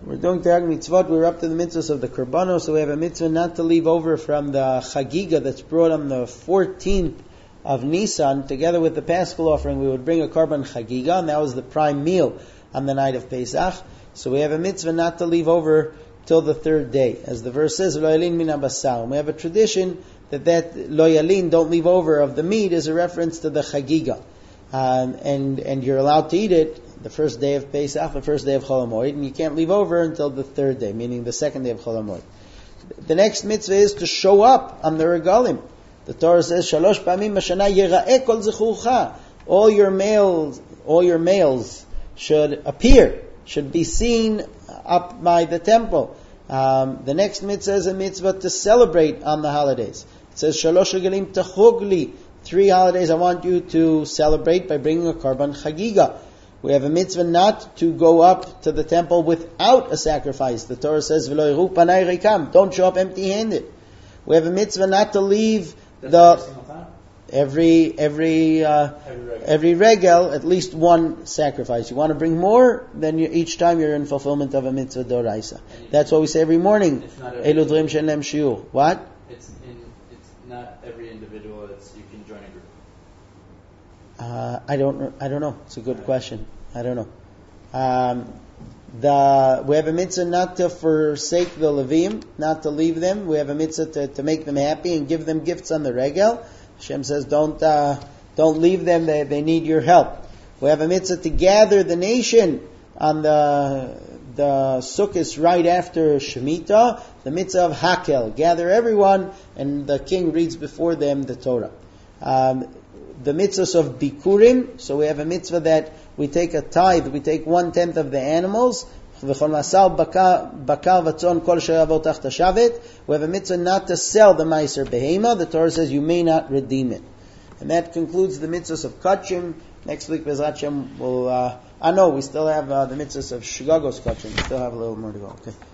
We're doing Terag Mitzvot. We're up to the mitzvahs of the Korbanos, so we have a mitzvah not to leave over from the Chagiga that's brought on the 14th of Nisan. Together with the Paschal offering, we would bring a Korban Chagiga, and that was the prime meal on the night of Pesach. So we have a mitzvah not to leave over till the third day. As the verse says, Lo yalin min habasar. We have a tradition that Lo yalin, don't leave over, of the meat is a reference to the Chagiga. And you're allowed to eat it the first day of Pesach, the first day of Chol HaMoed, and you can't leave over until the third day, meaning the second day of Chol HaMoed. The next mitzvah is to show up on the regalim. The Torah says, Shalosh pamim b'shana yera'eh kol zechurcha. All your males should appear, should be seen up by the temple. The next mitzvah is a mitzvah to celebrate on the holidays. It says, Shalosh regalim techugli. 3 holidays I want you to celebrate by bringing a Korban Chagiga. We have a mitzvah not to go up to the temple without a sacrifice. The Torah says, "V'lo yiru panai rikam." Don't show up empty-handed. We have a mitzvah not to leave every regel, at least one sacrifice. You want to bring more, then each time you're in fulfillment of a mitzvah d'oraisa. That's what we say every morning. Elu drim she'en lehem shiur. What? It's not every individual. You can join a group. I don't know. It's a good question. I don't know. We have a mitzvah not to forsake the Levim, not to leave them. We have a mitzvah to make them happy and give them gifts on the regel. Hashem says, don't leave them. They need your help. We have a mitzvah to gather the nation on the Sukkot right after Shemitah. The mitzvah of Hakel, gather everyone, and the king reads before them the Torah. The mitzvahs of Bikurim, so we have a mitzvah that we take a tithe, we take 1/10 of the animals. We have a mitzvah not to sell the Meiser Behema. The Torah says you may not redeem it. And that concludes the mitzvahs of Kachim. Next week, Bezrat Hashem, we still have the mitzvahs of Shigagos Kachim. We still have a little more to go. Okay.